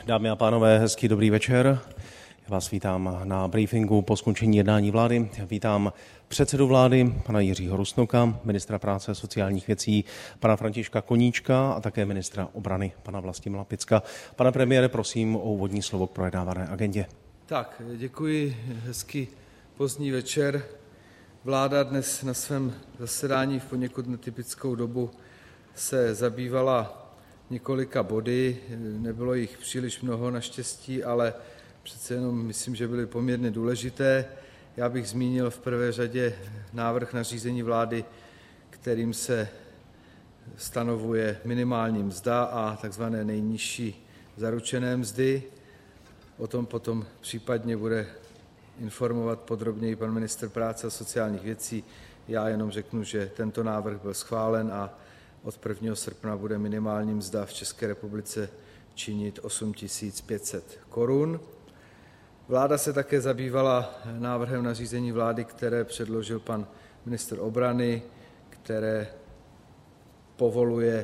Dámy a pánové, hezký dobrý večer. Já vás vítám na briefingu po skončení jednání vlády. Vítám předsedu vlády, pana Jiřího Rusnoka, ministra práce a sociálních věcí, pana Františka Koníčka a také ministra obrany, pana Vlastimila Picka. Pane premiére, prosím o úvodní slovo k projednávané agendě. Tak, děkuji, hezký pozdní večer. Vláda dnes na svém zasedání v poněkud netypickou dobu se zabývala několika body, nebylo jich příliš mnoho naštěstí, ale přece jenom myslím, že byly poměrně důležité. Já bych zmínil v prvé řadě návrh nařízení vlády, kterým se stanovuje minimální mzda a takzvané nejnižší zaručené mzdy. O tom potom případně bude informovat podrobněji pan ministr práce a sociálních věcí. Já jenom řeknu, že tento návrh byl schválen a od 1. srpna bude minimální mzda v České republice činit 8 500 korun. Vláda se také zabývala návrhem nařízení vlády, které předložil pan ministr obrany, které povoluje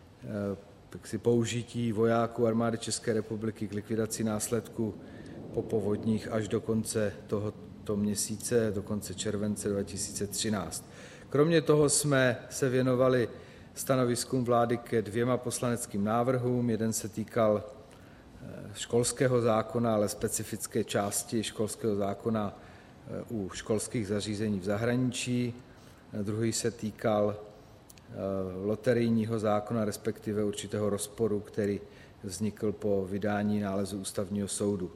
použití vojáků armády České republiky k likvidaci následků po povodních až do konce tohoto měsíce, do konce července 2013. Kromě toho jsme se věnovali stanoviskům vlády ke 2 poslaneckým návrhům. Jeden se týkal školského zákona, ale specifické části školského zákona u školských zařízení v zahraničí. Druhý se týkal loterijního zákona, respektive určitého rozporu, který vznikl po vydání nálezu Ústavního soudu.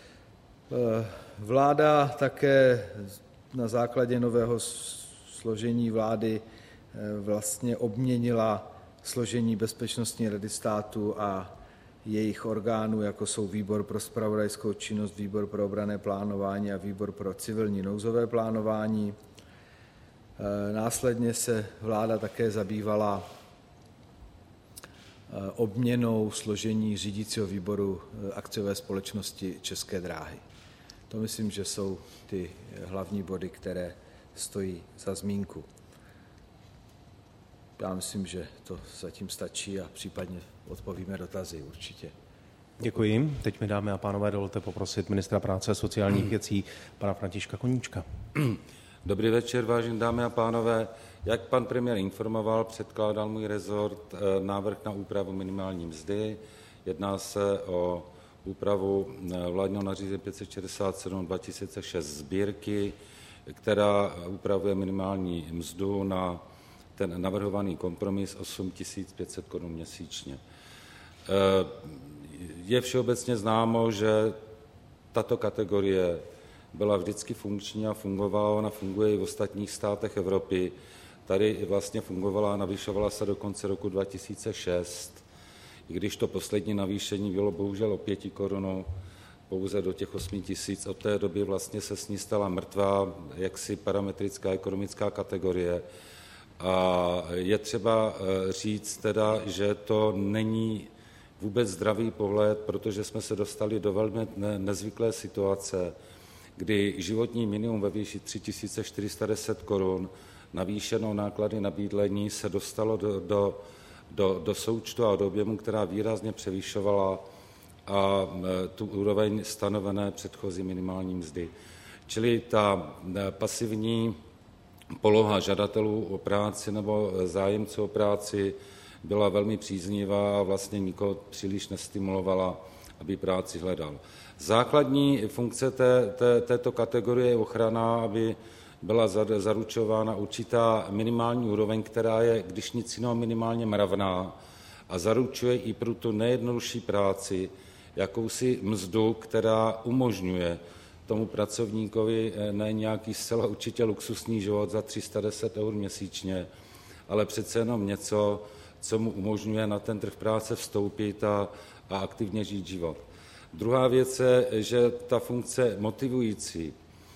Vláda také na základě nového složení vlády vlastně obměnila složení Bezpečnostní rady státu a jejich orgánů, jako jsou Výbor pro zpravodajskou činnost, Výbor pro obranné plánování a Výbor pro civilní nouzové plánování. Následně se vláda také zabývala obměnou složení řídícího výboru akciové společnosti České dráhy. To myslím, že jsou ty hlavní body, které stojí za zmínku. Já myslím, že to zatím stačí a případně odpovíme dotazy určitě. Děkuji. Teď mi, dámy a pánové, dovolte poprosit ministra práce a sociálních věcí, pana Františka Koníčka. Dobrý večer, vážení dámy a pánové. Jak pan premiér informoval, předkládal můj rezort návrh na úpravu minimální mzdy. Jedná se o úpravu vládního nařízení 567/2006 sbírky, která upravuje minimální mzdu na ten navrhovaný kompromis 8 500 korun měsíčně. Je všeobecně známo, že tato kategorie byla vždycky funkční a fungovala, ona funguje i v ostatních státech Evropy. Tady vlastně fungovala a navyšovala se do konce roku 2006, i když to poslední navýšení bylo bohužel o 5 korun, pouze do těch 8 000. Od té doby vlastně se s ní stala mrtvá jaksi parametrická ekonomická kategorie. A je třeba říct teda, že to není vůbec zdravý pohled, protože jsme se dostali do velmi nezvyklé situace, kdy životní minimum ve výši 3 410 korun, navýšenou náklady na bydlení, se dostalo do součtu a do objemu, která výrazně převyšovala a tu úroveň stanovené předchozí minimální mzdy. Čili ta pasivní poloha žadatelů o práci nebo zájemců o práci byla velmi příznivá a vlastně nikoho příliš nestimulovala, aby práci hledal. Základní funkce této kategorie je ochrana, aby byla zaručována určitá minimální úroveň, která je, když nic jiného, minimálně mravná a zaručuje i pro tu nejjednodušší práci jakousi mzdu, která umožňuje tomu pracovníkovi ne nějaký zcela určitě luxusní život za 310 eur měsíčně, ale přece jenom něco, co mu umožňuje na ten trh práce vstoupit a aktivně žít život. Druhá věc je, že ta funkce motivující,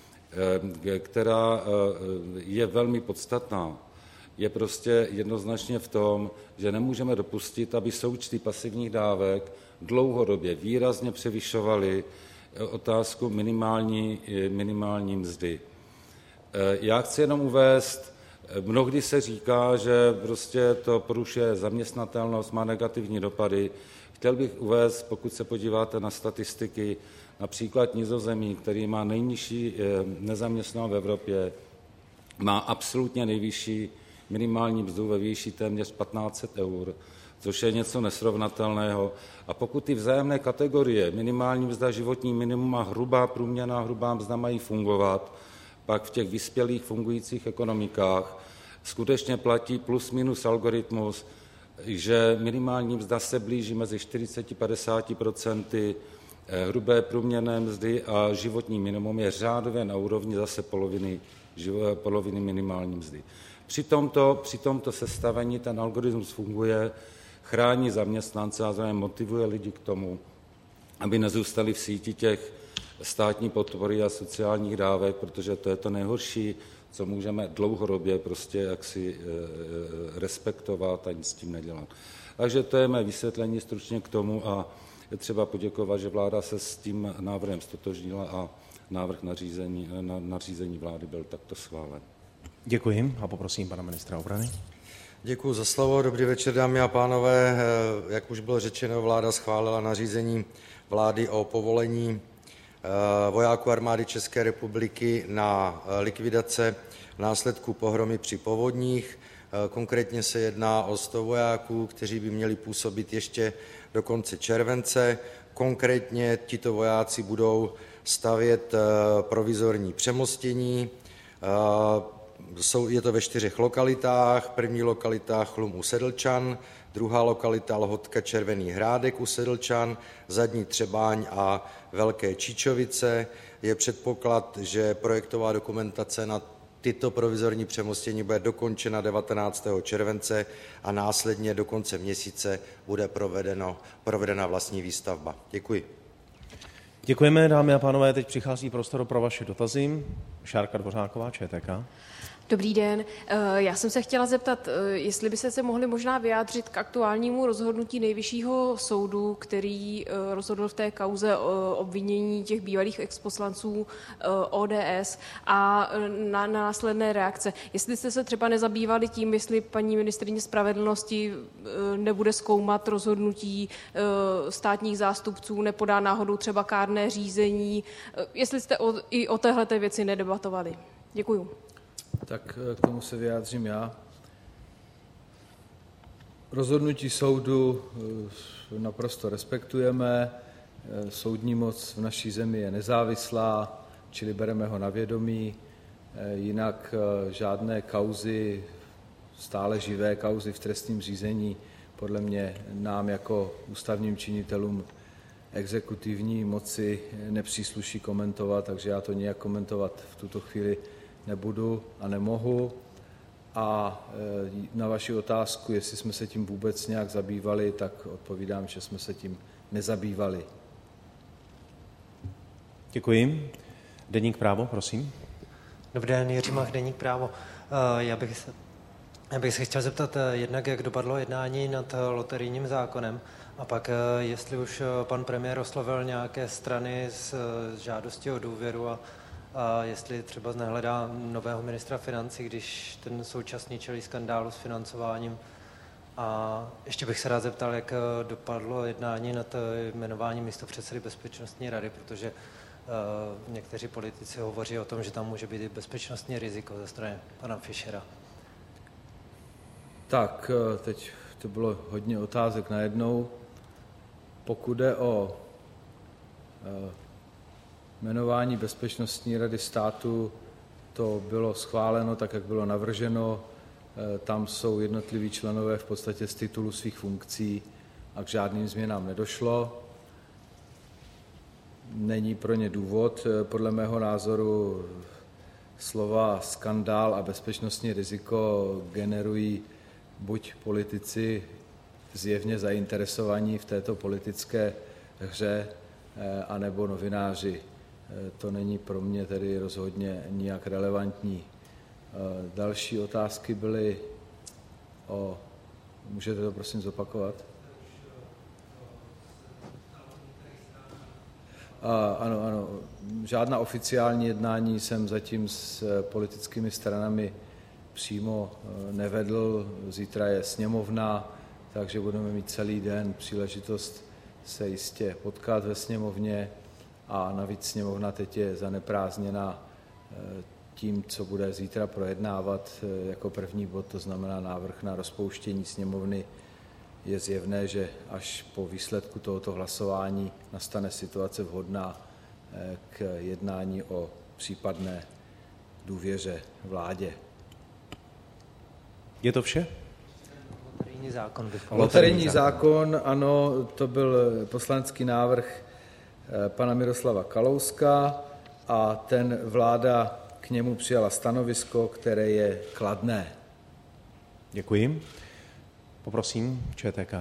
která je velmi podstatná, je prostě jednoznačně v tom, že nemůžeme dopustit, aby součty pasivních dávek dlouhodobě výrazně převyšovaly otázku minimální mzdy. Já chci jenom uvést Mnohdy se říká, že prostě to porušuje zaměstnatelnost, má negativní dopady. Chtěl bych uvést, pokud se podíváte na statistiky, například Nizozemí, který má nejnižší nezaměstnanost v Evropě, má absolutně nejvyšší minimální mzdu ve výši téměř 1500 eur, což je něco nesrovnatelného. A pokud ty vzájemné kategorie, minimální mzda, životní minimum a průměrná hrubá mzda mají fungovat, pak v těch vyspělých fungujících ekonomikách skutečně platí plus minus algoritmus, že minimální mzda se blíží mezi 40-50% hrubé průměrné mzdy a životní minimum je řádově na úrovni zase poloviny minimální mzdy. Při tomto sestavení ten algoritmus funguje, chrání zaměstnance a zároveň motivuje lidi k tomu, aby nezůstali v síti těch státní podpory a sociálních dávek, protože to je to nejhorší, co můžeme dlouhodobě prostě jaksi respektovat a nic s tím nedělat. Takže to je mé vysvětlení stručně k tomu a je třeba poděkovat, že vláda se s tím návrhem ztotožnila a návrh nařízení vlády byl takto schválen. Děkuji a poprosím pana ministra obrany. Děkuji za slovo. Dobrý večer, dámy a pánové. Jak už bylo řečeno, vláda schválila nařízení vlády o povolení vojáků armády České republiky na likvidace následků pohromy při povodních. Konkrétně se jedná o 100 vojáků, kteří by měli působit ještě do konce července. Konkrétně tito vojáci budou stavět provizorní přemostění. Je to ve 4 lokalitách. První lokalita Chlum u Sedlčan, druhá lokalita Lhotka Červený Hrádek u Sedlčan, Zadní Třebáň a Velké Číčovice. Je předpoklad, že projektová dokumentace na tyto provizorní přemostění bude dokončena 19. července a následně do konce měsíce bude provedena vlastní výstavba. Děkuji. Děkujeme, dámy a pánové. Teď přichází prostor pro vaše dotazy. Šárka Dvořáková, ČTK. Dobrý den. Já jsem se chtěla zeptat, jestli byste se mohli možná vyjádřit k aktuálnímu rozhodnutí Nejvyššího soudu, který rozhodl v té kauze o obvinění těch bývalých exposlanců ODS a na následné reakce. Jestli jste se třeba nezabývali tím, jestli paní ministryně spravedlnosti nebude zkoumat rozhodnutí státních zástupců, nepodá náhodou třeba kárné řízení, jestli jste i o téhleté věci nedebatovali. Děkuju. Tak k tomu se vyjádřím já. Rozhodnutí soudu naprosto respektujeme. Soudní moc v naší zemi je nezávislá, čili bereme ho na vědomí. Jinak žádné kauzy, stále živé kauzy v trestním řízení, podle mě nám jako ústavním činitelům exekutivní moci nepřísluší komentovat, takže já to nijak komentovat v tuto chvíli nebudu a nemohu. A na vaši otázku, jestli jsme se tím vůbec nějak zabývali, tak odpovídám, že jsme se tím nezabývali. Děkuji. Deník Právo, prosím. Dobrý den, Jiří Mach, Deník Právo. Já bych se chtěl zeptat jednak, jak dopadlo jednání nad loterijním zákonem a pak, jestli už pan premiér oslovil nějaké strany s žádostí o důvěru a jestli třeba nehledá nového ministra financí, když ten současný čelí skandálu s financováním. A ještě bych se rád zeptal, jak dopadlo jednání nad jmenováním místopředsedy Bezpečnostní rady, protože někteří politici hovoří o tom, že tam může být i bezpečnostní riziko ze strany pana Fischera. Tak, teď to bylo hodně otázek najednou. Pokud jde o jmenování Bezpečnostní rady státu, to bylo schváleno tak, jak bylo navrženo. Tam jsou jednotliví členové v podstatě z titulu svých funkcí a k žádným změnám nedošlo. Není pro ně důvod, podle mého názoru. Slova skandál a bezpečnostní riziko generují buď politici zjevně zainteresovaní v této politické hře, anebo novináři. To není pro mě tedy rozhodně nijak relevantní. Další otázky byly o... Můžete to prosím zopakovat? Ano. Žádná oficiální jednání jsem zatím s politickými stranami přímo nevedl. Zítra je sněmovna, takže budeme mít celý den příležitost se jistě potkat ve sněmovně a navíc sněmovna teď je zaneprázdněna tím, co bude zítra projednávat jako první bod, to znamená návrh na rozpouštění sněmovny. Je zjevné, že až po výsledku tohoto hlasování nastane situace vhodná k jednání o případné důvěře vládě. Je to vše? Loterijní zákon. Loterijní zákon, ano, to byl poslanecký návrh pana Miroslava Kalouska a ten vláda k němu přijala stanovisko, které je kladné. Děkuji. Poprosím ČTK.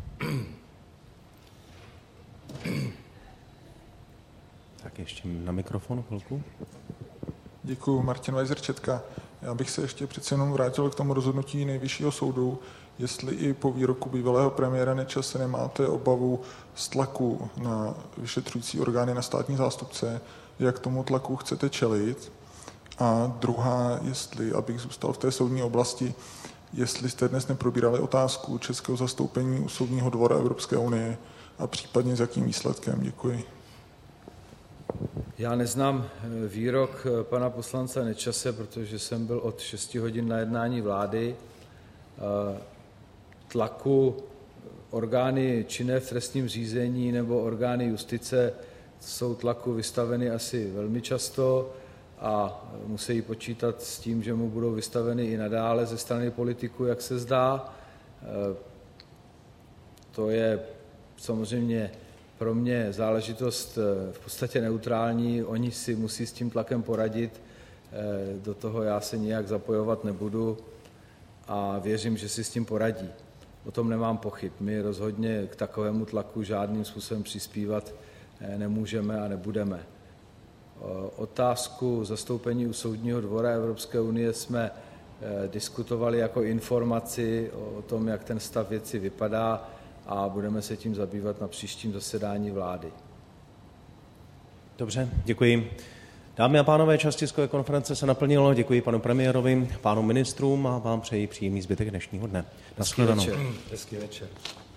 Tak ještě na mikrofon chvilku. Děkuji, Martin Weiser, Četka. Já bych se ještě přece jenom vrátil k tomu rozhodnutí Nejvyššího soudu, jestli i po výroku bývalého premiéra Nečase nemáte obavu z tlaku na vyšetřující orgány, na státní zástupce, jak tomu tlaku chcete čelit. A druhá, jestli, abych zůstal v té soudní oblasti, jestli jste dnes neprobírali otázku českého zastoupení u Soudního dvora Evropské unie a případně s jakým výsledkem. Děkuji. Já neznám výrok pana poslance Nečase, protože jsem byl od 6 hodin na jednání vlády. Tlaku orgány činné v trestním řízení nebo orgány justice jsou tlaku vystaveny asi velmi často a musí počítat s tím, že mu budou vystaveny i nadále ze strany politiků, jak se zdá. To je samozřejmě pro mě záležitost v podstatě neutrální. Oni si musí s tím tlakem poradit. Do toho já se nijak zapojovat nebudu a věřím, že si s tím poradí. O tom nemám pochyb. My rozhodně k takovému tlaku žádným způsobem přispívat nemůžeme a nebudeme. Otázku zastoupení u Soudního dvora Evropské unie jsme diskutovali jako informaci o tom, jak ten stav věci vypadá a budeme se tím zabývat na příštím zasedání vlády. Dobře, děkuji. Dámy a pánové, čas tiskové konference se naplnilo. Děkuji panu premiérovi, pánům ministrům a vám přeji příjemný zbytek dnešního dne. Naschledanou. Hezký večer.